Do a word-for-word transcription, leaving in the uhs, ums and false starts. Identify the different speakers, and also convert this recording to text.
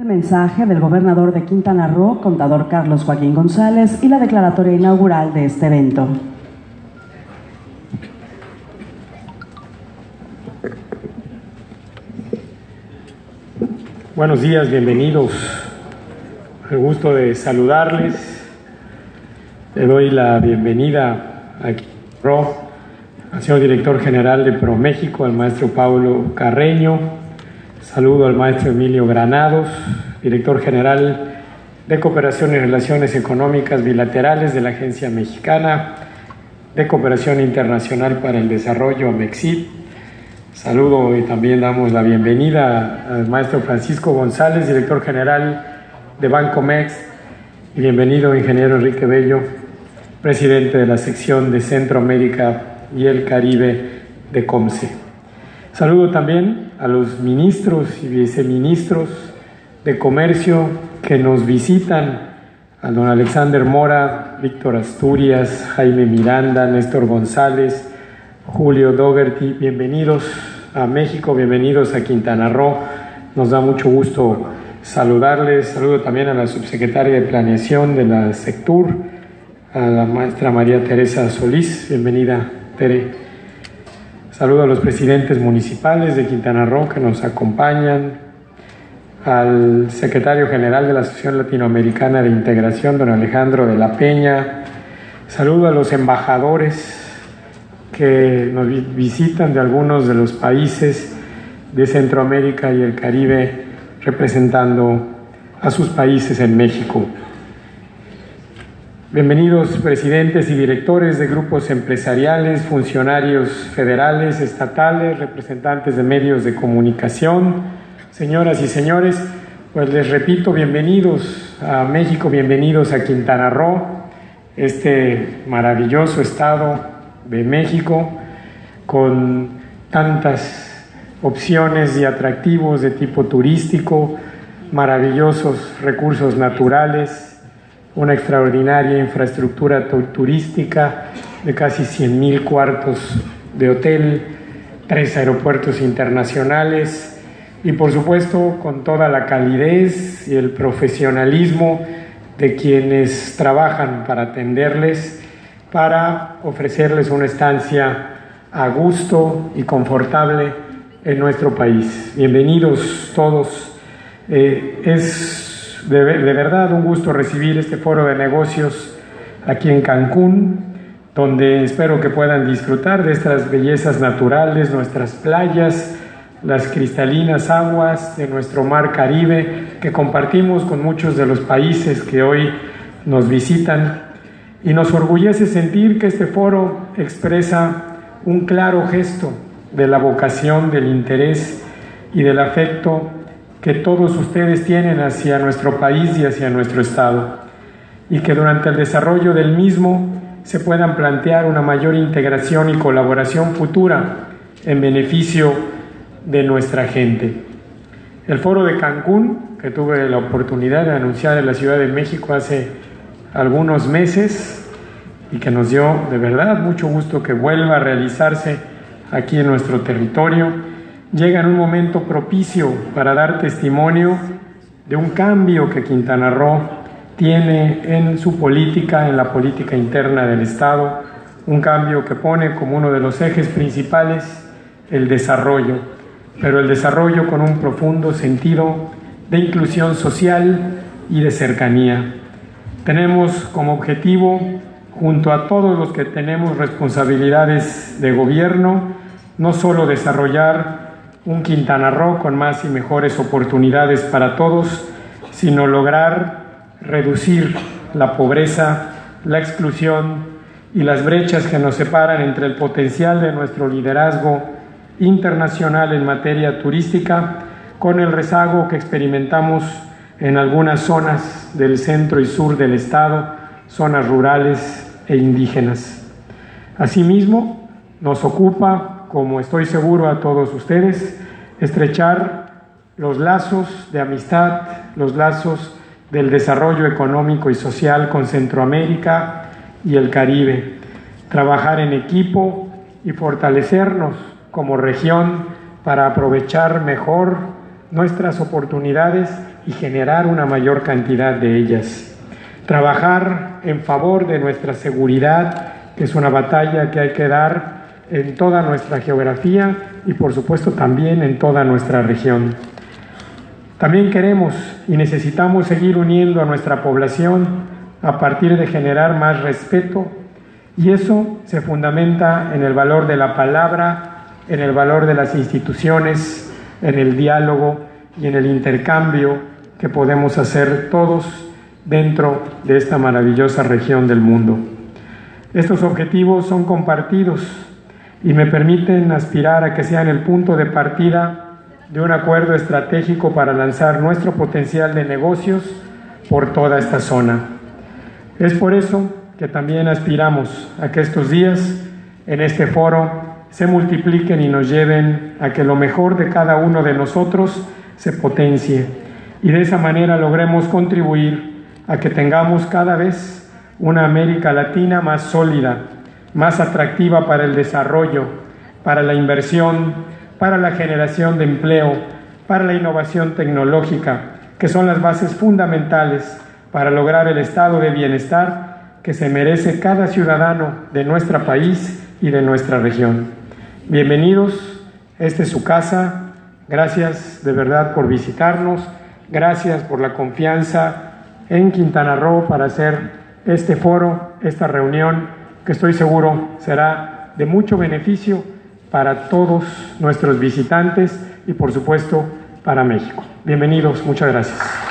Speaker 1: El mensaje del gobernador de Quintana Roo, contador Carlos Joaquín González, y la declaratoria inaugural de este evento.
Speaker 2: Buenos días, bienvenidos. El gusto de saludarles. Le doy la bienvenida a Quintana Roo, al señor director general de ProMéxico, al maestro Paulo Carreño. Saludo al maestro Emilio Granados, director general de Cooperación y Relaciones Económicas Bilaterales de la Agencia Mexicana de Cooperación Internacional para el Desarrollo, AMEXID. Saludo y también damos la bienvenida al maestro Francisco González, director general de Bancomext, y bienvenido ingeniero Enrique Bello, presidente de la sección de Centroamérica y el Caribe de COMCE. Saludo también a los ministros y viceministros de Comercio que nos visitan, a don Alexander Mora, Víctor Asturias, Jaime Miranda, Néstor González, Julio Dougherty. Bienvenidos a México, bienvenidos a Quintana Roo. Nos da mucho gusto saludarles. Saludo también a la subsecretaria de Planeación de la Sectur, a la maestra María Teresa Solís. Bienvenida, Tere. Saludo a los presidentes municipales de Quintana Roo que nos acompañan, al secretario general de la Asociación Latinoamericana de Integración, don Alejandro de la Peña. Saludo a los embajadores que nos visitan de algunos de los países de Centroamérica y el Caribe, representando a sus países en México. Bienvenidos presidentes y directores de grupos empresariales, funcionarios federales, estatales, representantes de medios de comunicación, señoras y señores, pues les repito, bienvenidos a México, bienvenidos a Quintana Roo, este maravilloso estado de México, con tantas opciones y atractivos de tipo turístico, maravillosos recursos naturales, una extraordinaria infraestructura turística de casi cien mil cuartos de hotel, tres aeropuertos internacionales y, por supuesto, con toda la calidez y el profesionalismo de quienes trabajan para atenderles, para ofrecerles una estancia a gusto y confortable en nuestro país. Bienvenidos todos. Eh, es De, de verdad un gusto recibir este foro de negocios aquí en Cancún, donde espero que puedan disfrutar de estas bellezas naturales, nuestras playas, las cristalinas aguas de nuestro mar Caribe, que compartimos con muchos de los países que hoy nos visitan. Y nos orgullece sentir que este foro expresa un claro gesto de la vocación, del interés y del afecto que todos ustedes tienen hacia nuestro país y hacia nuestro estado, y que durante el desarrollo del mismo se puedan plantear una mayor integración y colaboración futura en beneficio de nuestra gente. El Foro de Cancún, que tuve la oportunidad de anunciar en la Ciudad de México hace algunos meses y que nos dio de verdad mucho gusto que vuelva a realizarse aquí en nuestro territorio, llega en un momento propicio para dar testimonio de un cambio que Quintana Roo tiene en su política, en la política interna del Estado, un cambio que pone como uno de los ejes principales el desarrollo, pero el desarrollo con un profundo sentido de inclusión social y de cercanía. Tenemos como objetivo, junto a todos los que tenemos responsabilidades de gobierno, no solo desarrollar un Quintana Roo con más y mejores oportunidades para todos, sino lograr reducir la pobreza, la exclusión y las brechas que nos separan entre el potencial de nuestro liderazgo internacional en materia turística con el rezago que experimentamos en algunas zonas del centro y sur del estado, zonas rurales e indígenas. Asimismo, nos ocupa, como estoy seguro a todos ustedes, estrechar los lazos de amistad, los lazos del desarrollo económico y social con Centroamérica y el Caribe, trabajar en equipo y fortalecernos como región para aprovechar mejor nuestras oportunidades y generar una mayor cantidad de ellas. Trabajar en favor de nuestra seguridad, que es una batalla que hay que dar en toda nuestra geografía y por supuesto también en toda nuestra región. También queremos y necesitamos seguir uniendo a nuestra población a partir de generar más respeto, y eso se fundamenta en el valor de la palabra, en el valor de las instituciones, en el diálogo y en el intercambio que podemos hacer todos dentro de esta maravillosa región del mundo. Estos objetivos son compartidos y me permiten aspirar a que sean el punto de partida de un acuerdo estratégico para lanzar nuestro potencial de negocios por toda esta zona. Es por eso que también aspiramos a que estos días en este foro se multipliquen y nos lleven a que lo mejor de cada uno de nosotros se potencie y de esa manera logremos contribuir a que tengamos cada vez una América Latina más sólida, más atractiva para el desarrollo, para la inversión, para la generación de empleo, para la innovación tecnológica, que son las bases fundamentales para lograr el estado de bienestar que se merece cada ciudadano de nuestro país y de nuestra región. Bienvenidos, esta es su casa, gracias de verdad por visitarnos, gracias por la confianza en Quintana Roo para hacer este foro, esta reunión, que estoy seguro será de mucho beneficio para todos nuestros visitantes y por supuesto para México. Bienvenidos, muchas gracias.